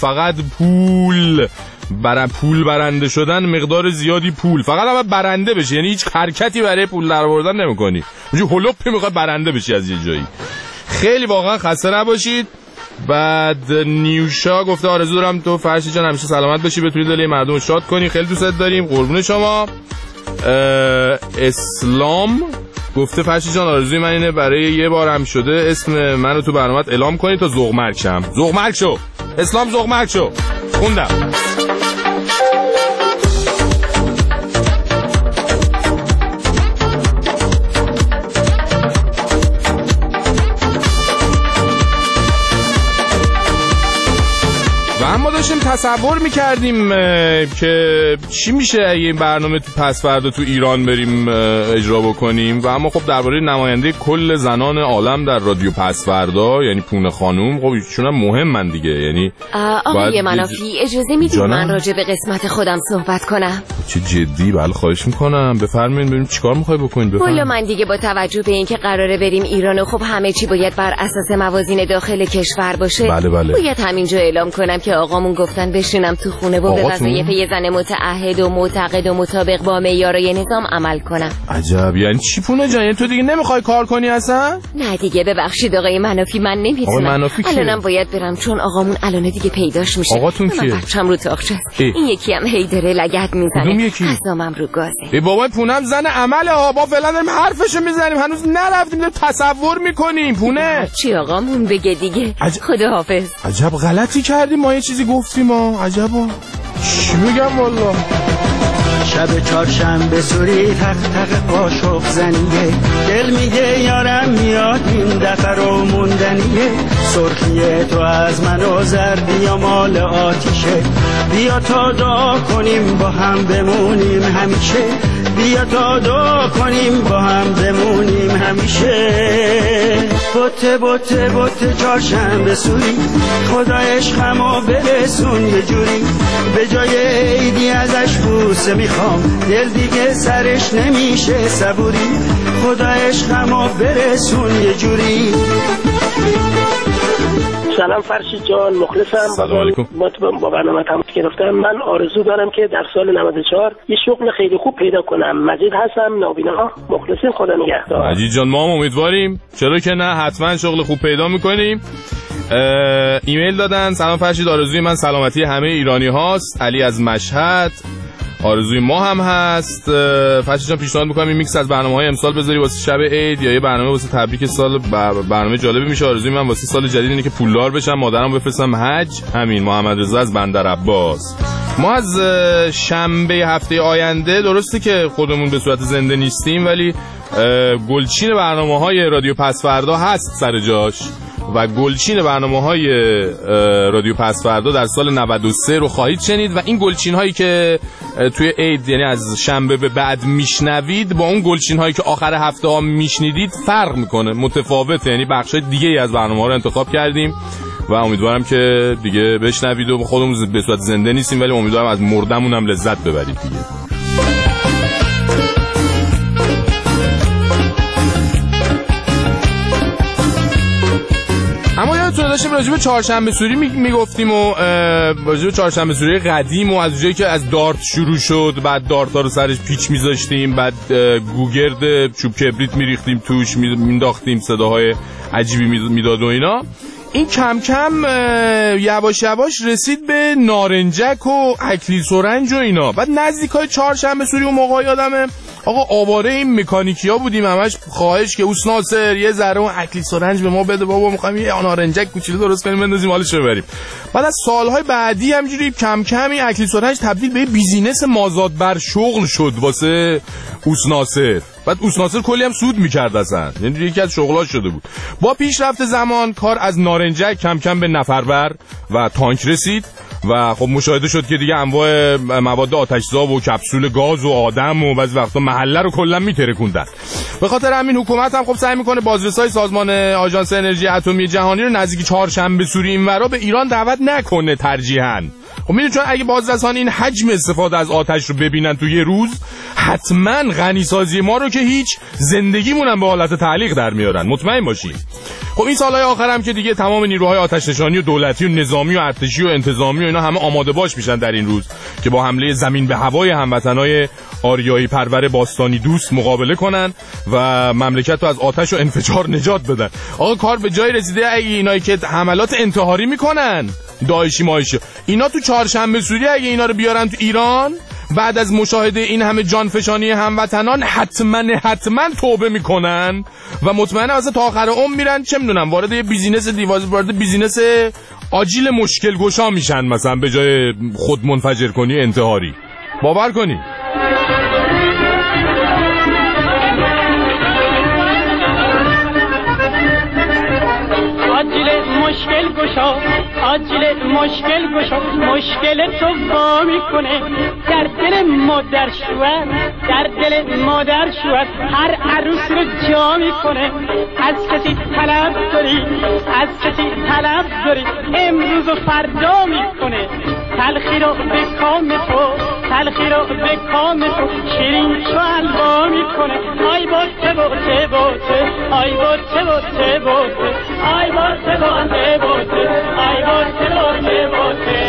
فقط پول برنده شدن، مقدار زیادی پول، فقط اول برنده بشی، یعنی هیچ حرکتی برای پول در آوردن نمی‌کنی، اونجوری هلوپی می‌خوای برنده بشی از یه جایی. خیلی واقعا خسته نباشید. بعد نیوشا گفته آرزو دارم تو فرشی جان همیشه سلامت باشی، بتونی دل مردم رو شاد کنی، خیلی دوستت داریم، قربون شما. اسلام گفته فرشی جان آرزوی من اینه برای یه بار هم شده اسم منو تو برنامه‌ت اعلام کنی تا ذوق‌مرگ شم. ذوق‌مرگ شو اسلام، ذوق‌مرگ شو. خوندم. اما داشتیم تصور میکردیم که چی میشه اگه این برنامه تو پس فردا تو ایران بریم اجرا بکنیم و اما خب درباره نماینده کل زنان عالم در رادیو پس فردا یعنی پونه خانوم، خب ایشون هم مهمن دیگه، یعنی آقای منافی اجازه میدید من راجع به قسمت خودم صحبت کنم؟ چه جدی؟ بله خواهش میکنم، بفرمایید. ببینیم چیکار میخوای بکنید. بفرمایید. من دیگه با توجه به اینکه قراره بریم ایران و خب همه چی باید بر اساس موازین داخل کشور باشه، بله. باید همینجا اعلام کنم که آقامون گفتن بشینم تو خونه و به وظایف یه زن متعهد و معتقد و مطابق با معیارهای نظام عمل کنم. عجب، یعنی چی پونه جان؟ تو دیگه نمیخوای کار کنی اصلا؟ نه دیگه ببخشید آقای منافی، من نمیتونم. الانم باید برم چون آقامون الان دیگه پیداش میشه. آقاتون کیه؟ بچه‌م رو تاخچه. این یکی هم هی داره لگد میزنه. قسمم رو گازه. ای بابا پونم زن عمله ها، با فعلا داریم حرفشو میزنیم، هنوز نرفتیم، داریم تصور میکنیم. پونه چی آقامون بگه دیگه. خداحافظ. عجب غلطی کردیم ما، یه چیزی گفتیم ما. عجبا چی بگم والله. شب چهارشنبه سوری تق تق قاشق زنیه، دل میگه یارم میاد این دفعه رو موندنیه، سرخیه تو از من و زردی یا مال آتیشه، بیا تا دعا کنیم با هم بمونیم همیشه، بیا تا دعا کنیم با هم بمونیم همیشه. بوته بوته بوته چهارشنبه سوری، خدا عشقمو برسون یه جوری، به جای عیدی ازش بوسه میخوام، دل دیگه سرش نمیشه صبوری، خدا عشقمو برسون یه جوری. سلام فرشید جان، مخلصم. سلام علیکم. با برنامه تماس گرفتم. من آرزو دارم که در سال 94 یه شغل خیلی خوب پیدا کنم. مجید هستم، نابینا. مخلصیم، خدا نگهدار. مجید جان ما هم امیدواریم، چرا که نه، حتما شغل خوب پیدا میکنیم. ایمیل دادن سلام فرشید، آرزوی من سلامتی همه ایرانی هاست، علی از مشهد. آرزوی ما هم هست. فرشید جان پیشنهاد میکنم این میکس از برنامه‌های امسال بذاری واسه شب عید یا یه برنامه واسه تبریک سال، برنامه جالبی میشه. آرزوی من واسه سال جدید اینه که پولدار بشم، مادرم بفرستم حج. همین. محمد رضا از بندر عباس. ما از شنبه هفته آینده، درسته که خودمون به صورت زنده نیستیم ولی گلچین برنامه‌های رادیو پس فردا هست سر جاش و گلچین برنامه‌های رادیو پس فردا در سال 93 رو خواهید شنید و این گلچین هایی که توی عید یعنی از شنبه به بعد میشنوید با اون گلچین هایی که آخر هفته ها میشنیدید فرق میکنه، متفاوته، یعنی بخشای دیگه ای از برنامه‌ها رو انتخاب کردیم و امیدوارم که دیگه بشنوید و خودمون به صورت زنده نیستیم ولی امیدوارم از مردمون هم لذت ببرید دیگه. اما یادتونه داشتیم راجع به چهارشنبه سوری میگفتیم و راجع به چهارشنبه سوری قدیم و از جایی که از دارت شروع شد، بعد دارت‌ها رو سرش پیچ میذاشتیم، بعد گوگرد چوب کبریت میریختیم توش، مینداختیم، صداهای عجیبی میداد و اینا. این کم کم یواش یواش رسید به نارنجک و اکلیل سرنج و اینا. بعد نزدیکای چهارشنبه سوری اون موقع یادمه آقا آواره این مکانیکیا بودیم، همش خواهش که اوس ناصر یه ذره اون اکلیل سرنج به ما بده بابا، می‌خوایم یه نارنجک کوچولو درست کنیم بندازیم حالش رو ببریم. بعد از سالهای بعدی همینجوری کم کم این اکلیل سرنج تبدیل به بیزینس مازاد بر شغل شد واسه اوس ناصر. بعد اوس ناصر کلی هم سود می‌کرد اصلا، یعنی یکی از شغلاش شده بود. با پیشرفت زمان کار از نارنجک کم کم به نفربر و تانک رسید و خب مشاهده شد که دیگه انواع مواد آتش‌زا و کپسول گاز و آدم و بعضی وقتا محله رو کلا میترکوندن. به خاطر همین حکومت هم خب سعی میکنه بازرسای سازمان آژانس انرژی اتمی جهانی رو نزدیک چهارشنبه سوری اینورا به ایران دعوت نکنه ترجیحاً. خب میدونید چون اگه بازرسان این حجم استفاده از آتش رو ببینن تو یه روز حتما غنیسازی ما رو که هیچ، زندگیمون هم به حالت تعلیق در میارن، مطمئن باشید. خب این سالهای آخر هم که دیگه تمام نیروهای آتش نشانی و دولتی و نظامی و ارتشی و انتظامی و اینا همه آماده باش میشن در این روز که با حمله زمین به هوای هموطنای آریایی پرور باستانی دوست مقابله کنن و مملکت رو از آتش و انفجار نجات بدن. آقا کار به جای رسیده. اگه اینایی که حملات انتحاری میکنن داعشی مایشی اینا تو چهارشنبه سوری اگه اینا رو بیارن تو ایران بعد از مشاهده این همه جانفشانی هموطنان حتما توبه میکنن و مطمئنا اصلا تا آخر عمر میرن چه میدونم وارد یه بیزینس آجیل مشکل گشا میشن مثلا به جای خود منفجر کنی انتحاری. باور کنی آجیل مشکل گشا مشکل تو وا میکنه در دل مادر شوهر در دل مادر شوهر هر عروس رو جا میکنه. از کسی طلب داری امروز و فردا میکنه. تلخی رو به کام تو شیرین چو حلوا میکنه. آی باته باته باته آی باته باته باته آی باته باته باته آی باته باته باته.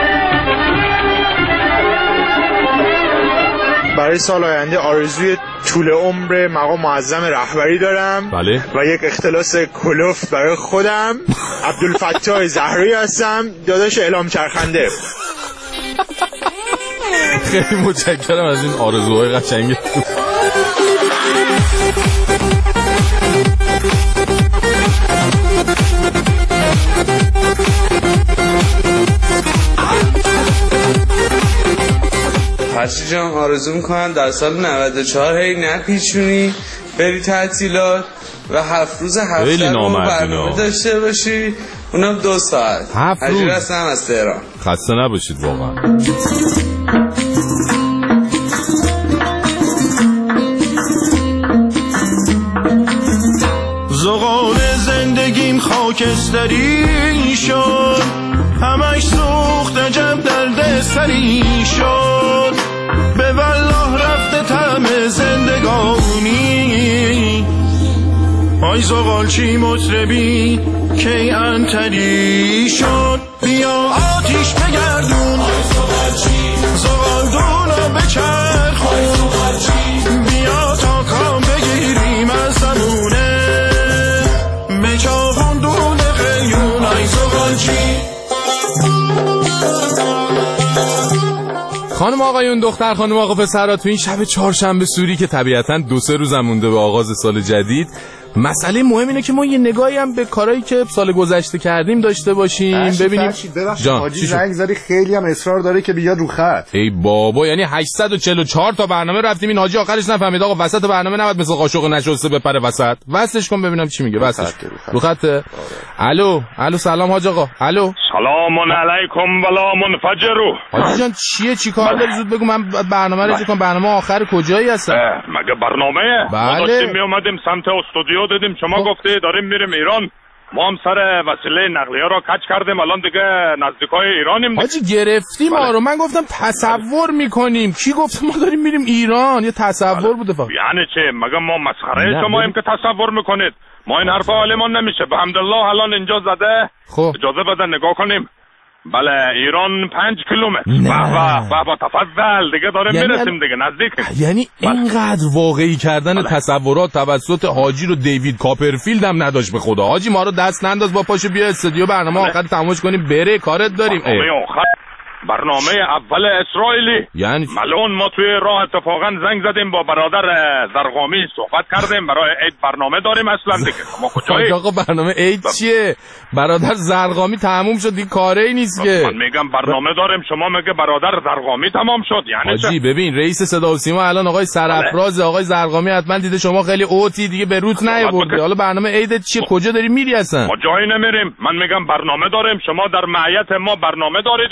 برای سال آینده آرزوی طول عمر مقام معظم رهبری دارم. بله. و یک اختلاس کلوف برای خودم. عبدالفتاح زهرایی هستم، داداش اعلام چرخنده. خیلی متشکرم از این آرزوهای قشنگ. فرشی جان آرزو میکنم در سال 94 هی نپیچونی بری تعطیلات و 7 روز هفته رو برنامه داشته باشی، اونم 2 ساعت. 7 روز هستم از تهران. خسته نباشید واقعا. زغال زندگیم خاکستری شد، همش سوخت عجب درد سری شد. به والله رفته طعم زندگانی، آی زغال چی مطربی کی انتری شد. بیا آتیش بگردون زغال دونو بچرخون، بیا تا کام بگیریم از زمونه به چاقون دون قیون. آی زغال چی خانم آقایون دختر خانم آقا پسرها تو این شب چهارشنبه سوری که طبیعتاً 2-3 روز مونده به آغاز سال جدید، مسئله مهم اینه که ما یه نگاهی هم به کارهایی که سال گذشته کردیم داشته باشیم. ببینیم جان حاجی زنگ زدی خیلی هم اصرار داره که بیاد رو خط. ای بابا یعنی 844 تا برنامه رفتیم این حاجی آخرش نفهمید آقا وسط برنامه نباید مثل قاشق نشسته بپره وسط. وصلش کن ببینم چی میگه. وصلش رو خطه. الو سلام حاج آقا. الو سلام علیکم ولا منفجرو. حاجی جان چی کار داری زود بگو من برنامه رو چیکار. برنامه آخر کجایی هستن؟ مگه برنامه ما داشتیم می اومدیم سمت استودیو دیدیم شما گفته داریم میریم ایران، ما هم سر وسیله نقلیه را کج کردیم، الان دیگه نزدیکای ایرانیم. حاجی گرفتیم ما رو. من گفتم تصور میکنیم. کی گفت ما داریم میریم ایران؟ یه تصور بوده فقط. یعنی چه؟ مگه ما مسخره شماییم که تصور میکنید؟ ما این حرفا حالمون نمیشه. به حمدالله الان اینجا زده. خب اجازه بده نگاه کنیم. بله ایران 5 کیلومتر. با تفضل دیگه داریم میرسیم دیگه نزدیکیم. یعنی اینقدر واقعی کردن تصورات توسط حاجی رو دیوید کاپرفیلد هم نداشت به خدا. حاجی ما رو دست ننداز با پاشو بیا استودیو برنامه آخر تماشا کنیم بره کارت داریم. برنامه اول اسرائیلی یعنی ملون ما توی راه اتفاقا زنگ زدیم با برادر زرقامی صحبت کردیم برای عید برنامه داریم اصلا دیگه. ما کجایی؟ آقا برنامه عید چیه؟ برادر زرقامی تموم شد دیگه کاری نیست که. من میگم برنامه داریم شما میگه برادر زرقامی تمام شد. یعنی حاجی ببین رئیس صدا و سیما الان آقای سرافراز آقای زرقامی حتما دیده شما خیلی اوتی دیگه به روت نیاورده. حالا برنامه عیدت چیه؟ کجا داری میری اصلا؟ ما جایی نمیریم. من میگم برنامه داریم شما در معیت ما برنامه داری دیگه.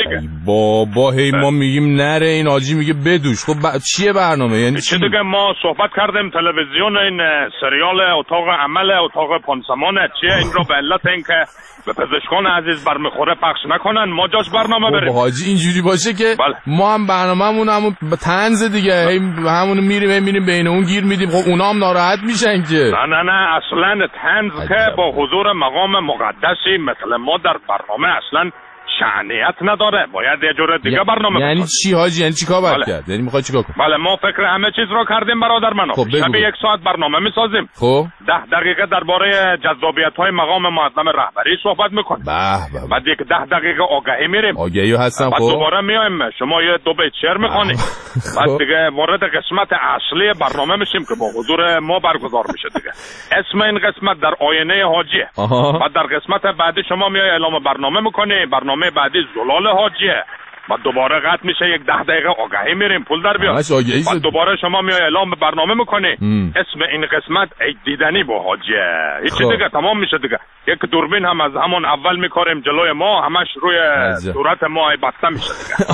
بابا هی ما میگیم نره، این حاجی میگه بدوش. خب چیه برنامه؟ یعنی چی دیگه؟ ما صحبت کردیم تلویزیون این سریال اتاق عمل اتاق پانسمانه چیه، این رو به علت اینکه به پزشکان عزیز برمیخوره پخش نکنن، ما جاش برنامه بریم. حاجی اینجوری باشه که ما هم برنامه‌مون همون طنز دیگه، همون میریم بین اون گیر میدیم. خب اونا هم ناراحت میشن که. نه اصلا طنز که با حضور مقام مقدسی مثل ما در برنامه اصلا شأنیت نداره، باید یه جور دیگه برنامه یعنی چی حاجی؟ یعنی چیکار باید کرد؟ یعنی میخوای چیکار کنی؟ بله ما فکر همه چیز رو کردیم برادر من. خب شب 1 ساعت برنامه میسازیم. خب 10 دقیقه درباره جذابیت‌های مقام معظم رهبری صحبت میکنیم. بعد یک 10 دقیقه آگهی میریم. آگهی هستم. بعد دوباره میایم شما یه دو بیت شعر میخونید. بعد دیگه وارد قسمت اصلی برنامه میشیم که با حضور ما برگزار میشه دیگه. اسم این قسمت در آینه حاجیه. بعد در قسمت بعدی شما میای اعلام برنامه میکنی، برنامه بعدی زلال حاجیه. بعد دوباره قطع میشه، یک 10 دقیقه آگهی میریم پول در بیاد. بعد دوباره شما میای اعلام برنامه میکنی. اسم این قسمت عید دیدنی با حاجیه. هیچ دیگه تمام میشه دیگه. یک دوربین هم از همون اول میکاریم جلوی ما، همش روی صورت ما بسته میشه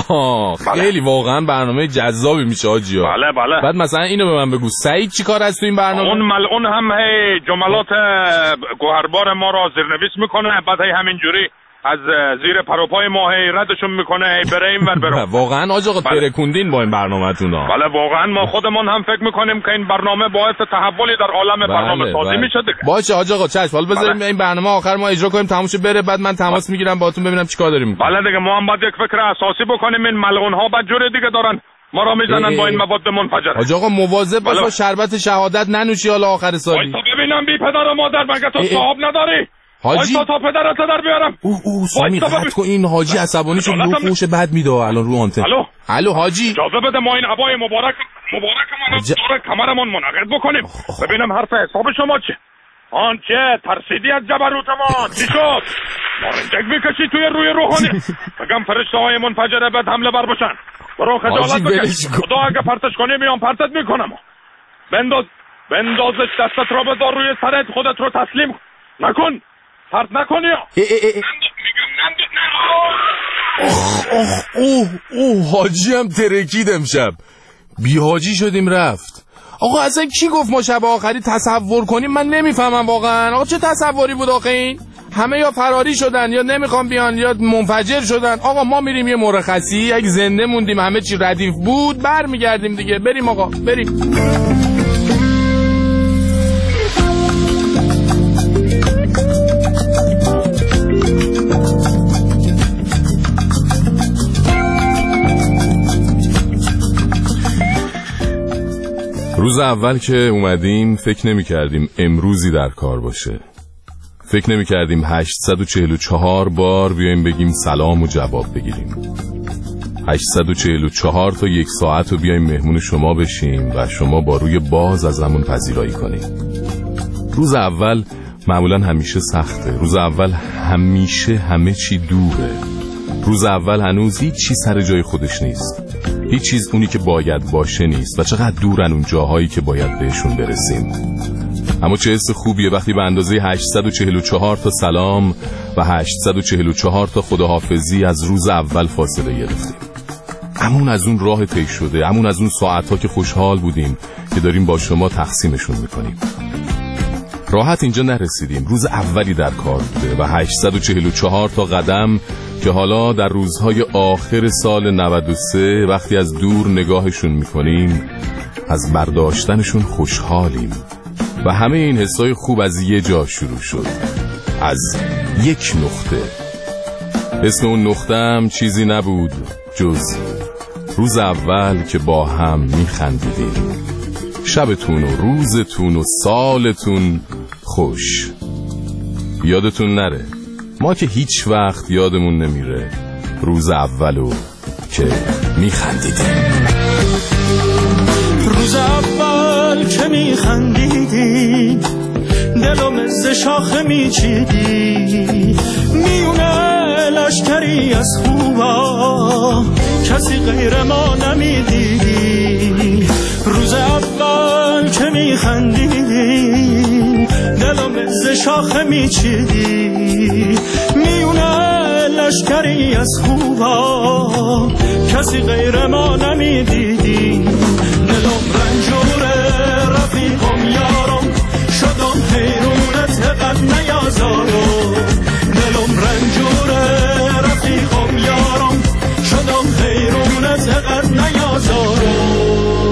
دیگه. خیلی واقعا برنامه جذابی میشه حاجی. بله. بعد مثلا اینو به من بگو، سعید چیکار هست تو این برنامه؟ اون ملعون هم هی جملات گوهربار ما رو زیرنویس میکنه، بعد هی همینجوری از زیر پروپای ما هی ردشون میکنه، هی بره این ور بره. واقعا آقا ترکوندین با این برنامه‌تون. بله واقعا ما خودمون هم فکر میکنیم که این برنامه باعث تحولی در عالم برنامه سازی میشه دیگه. باشه آقا چشم، حالا بذاریم این برنامه آخر ما اجرا کنیم تموم شه بره، بعد من تماس میگیرم باهاتون ببینم چیکار داریم میکنیم. بله دیگه ما هم باید یک فکر اساسی بکنیم. این ملعون ها بعد جور دیگه دارن ما را میزنن با این مواد منفجره. آقا مواظب باش با شربت شهادت ننوشی حالا آخر سالی. ببینم بی پدر و مادر مگه تو صاحب نداری؟ حاجی تا پدرت در بیارم. سامی قطع کن، این حاجی عصبانی شد رو فوش بد میده الان رو آنتن. الو حاجی اجازه بده ما این عبای مبارک من دور کمرمون منعقد بکنیم ببینم حرف حساب شما چه. آنچه ترسیدی از جبروتمان چی شد؟ مارنجک میکشی توی روی روحانی. بگم فرشته های منفجره بد حمله بر باشن. برو خجالت بکش. خدا اگه پرتش کنی میام پرتت میکنم. بندازش دستت را بذار روی سرت، خودت رو تسلیم نکن، پرت نکنی. اوه حاجی هم ترکید امشب، بی حاجی شدیم رفت. آقا اصلا کی گفت ما شب آخری تصور کنیم؟ من نمیفهمم واقعا. آقا چه تصوری بود آخه این؟ همه یا فراری شدن یا نمیخوام بیان یا منفجر شدن. آقا ما میریم یه مرخصی، اگه زنده موندیم همه چی ردیف بود برمیگردیم دیگه. بریم آقا بریم. روز اول که اومدیم فکر نمی کردیم امروزی در کار باشه. فکر نمی کردیم 844 بار بیایم بگیم سلام و جواب بگیریم. 844 تا 1 ساعت رو بیایم مهمون شما بشیم و شما با روی باز از همون پذیرایی کنیم. روز اول معمولا همیشه سخته. روز اول همیشه همه چی دوره. روز اول هنوز هیچ چیز سر جای خودش نیست. هیچ چیز اونی که باید باشه نیست و چقدر دورن اون جاهایی که باید بهشون برسیم. اما چه حس خوبیه وقتی به اندازه 844 تا سلام و 844 تا خداحافظی از روز اول فاصله گرفتیم. همون از اون راه طی شده، همون از اون ساعت‌ها که خوشحال بودیم که داریم با شما تقسیمشون میکنیم. راحت اینجا نرسیدیم. روز اولی در کار بوده و 844 تا قدم که حالا در روزهای آخر سال 93 وقتی از دور نگاهشون میکنیم از برداشتنشون خوشحالیم. و همه این حسای خوب از یه جا شروع شد، از یک نقطه. اسم اون نقطه هم چیزی نبود جز روز اول که با هم میخندیدیم. شبتون و روزتون و سالتون خوش. یادتون نره ما که هیچ وقت یادمون نمیره روز اولو که میخندیدیم. روز اول که میخندیدی دلم ز شاخه میچیدی، میونه لشکری از خوبا کسی غیر ما نمیدیدی. روز اول که میخندیدی دلم ز شاخه میچیدی، میونه لشکری از خوبا کسی غیر ما نمیدیدی. دلم رنجوره رفیقم یارم شدم حیرونت قد نیازارم. دلم رنجوره رفیقم یارم شدم حیرونت قد نیازارم.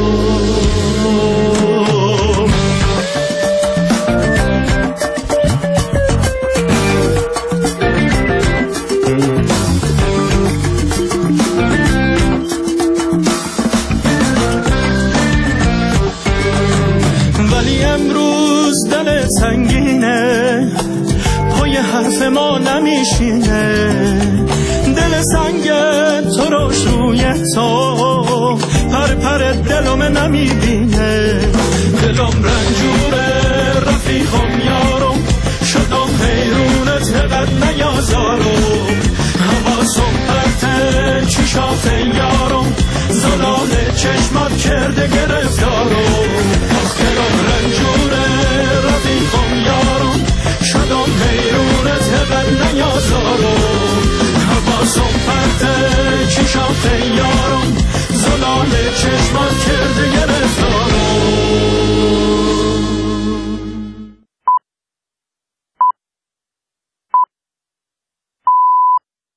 سنگینه پای حرف ما نمیشینه. دل سنگ تو روش روی تو پر پر دلم نمیبینه. دلم رنجوره رفیقم یارم شدم حیرونت قد نیازارم. حواسم پرته چشات یارم زلال چشمات کرده گرفتم.